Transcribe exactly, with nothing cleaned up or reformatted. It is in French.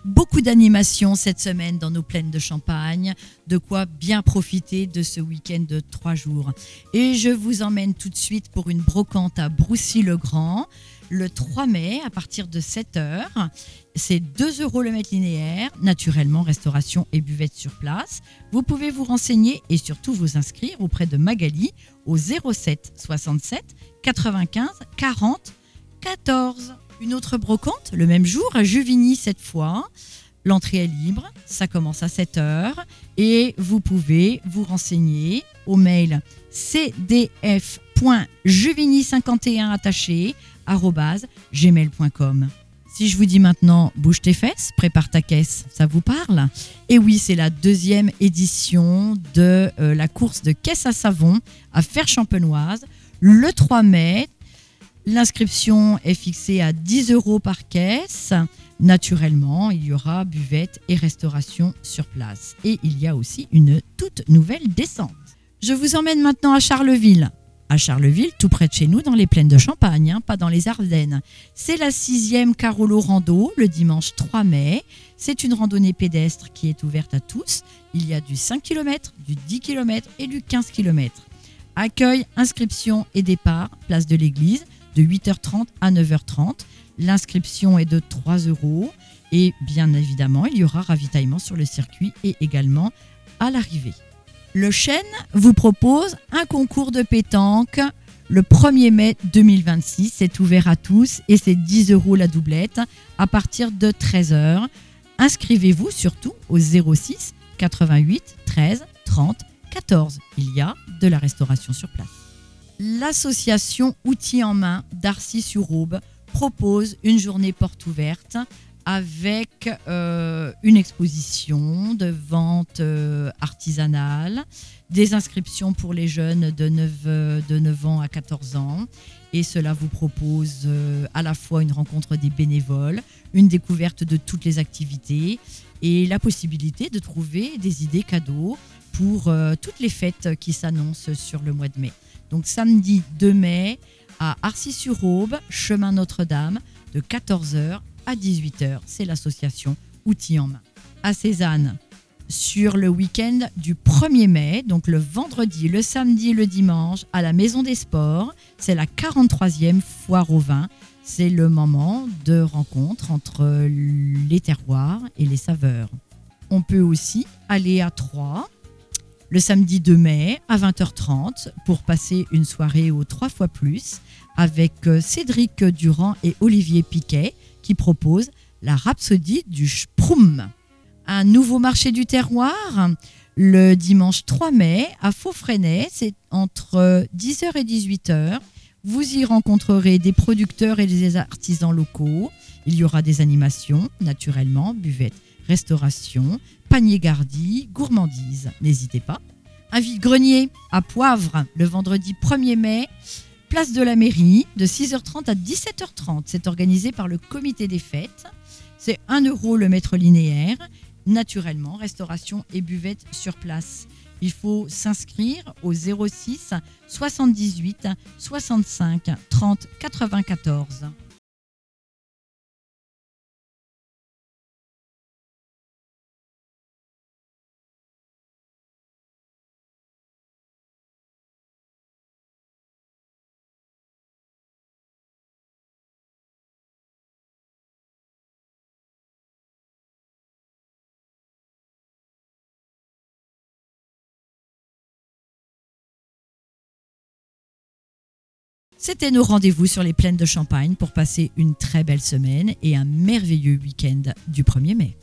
Beaucoup d'animations cette semaine dans nos plaines de Champagne, de quoi bien profiter de ce week-end de trois jours. Et je vous emmène tout de suite pour une brocante à Broussy-le-Grand, le trois mai à partir de sept heures. C'est deux euros le mètre linéaire, naturellement restauration et buvette sur place. Vous pouvez vous renseigner et surtout vous inscrire auprès de Magali au zéro sept soixante-sept quatre-vingt-quinze quarante quatorze. Une autre brocante, le même jour, à Juvigny cette fois. L'entrée est libre, ça commence à sept heures et vous pouvez vous renseigner au mail c d f point juvigny cinquante et un attaché arobase gmail point com. Si je vous dis maintenant bouge tes fesses, prépare ta caisse, ça vous parle? Et oui, c'est la deuxième édition de euh, la course de caisse à savon à Fère-Champenoise le trois mai. L'inscription est fixée à dix euros par caisse. Naturellement, il y aura buvette et restauration sur place. Et il y a aussi une toute nouvelle descente. Je vous emmène maintenant à Charleville. À Charleville, tout près de chez nous, dans les plaines de Champagne, hein, pas dans les Ardennes. C'est la sixième Carolo Rando, le dimanche trois mai. C'est une randonnée pédestre qui est ouverte à tous. Il y a du cinq kilomètres, du dix kilomètres et du quinze kilomètres. Accueil, inscription et départ, place de l'église, de huit heures trente à neuf heures trente. L'inscription est de trois euros et bien évidemment, il y aura ravitaillement sur le circuit et également à l'arrivée. Le Chêne vous propose un concours de pétanque le premier mai deux mille vingt-six. C'est ouvert à tous et c'est dix euros la doublette à partir de treize heures. Inscrivez-vous surtout au zéro six quatre-vingt-huit treize trente quatorze. Il y a de la restauration sur place. L'association Outils en main d'Arcis-sur-Aube propose une journée porte ouverte avec euh, une exposition de vente euh, artisanale, des inscriptions pour les jeunes de neuf, euh, de neuf ans à quatorze ans. Et cela vous propose euh, à la fois une rencontre des bénévoles, une découverte de toutes les activités et la possibilité de trouver des idées cadeaux pour euh, toutes les fêtes qui s'annoncent sur le mois de mai. Donc samedi deux mai à Arcis-sur-Aube, chemin Notre-Dame, de quatorze heures à dix-huit heures. C'est l'association Outils en main. À Cézanne, sur le week-end du premier mai, donc le vendredi, le samedi, le dimanche, à la Maison des Sports, c'est la quarante-troisième foire au vin. C'est le moment de rencontre entre les terroirs et les saveurs. On peut aussi aller à Troyes, le samedi deux mai à vingt heures trente pour passer une soirée au trois fois plus avec Cédric Durand et Olivier Piquet qui proposent la Rhapsodie du Schtroumpf. Un nouveau marché du terroir le dimanche trois mai à Faux-Fresnay, c'est entre dix heures et dix-huit heures. Vous y rencontrerez des producteurs et des artisans locaux. Il y aura des animations, naturellement, buvette, restauration, panier gardi, gourmandise. N'hésitez pas. Un vide-grenier à Poivre le vendredi premier mai, place de la mairie, de six heures trente à dix-sept heures trente. C'est organisé par le comité des fêtes. C'est un euro le mètre linéaire. Naturellement, restauration et buvette sur place. Il faut s'inscrire au zéro six soixante-dix-huit soixante-cinq trente quatre-vingt-quatorze. C'était nos rendez-vous sur les plaines de Champagne pour passer une très belle semaine et un merveilleux week-end du premier mai.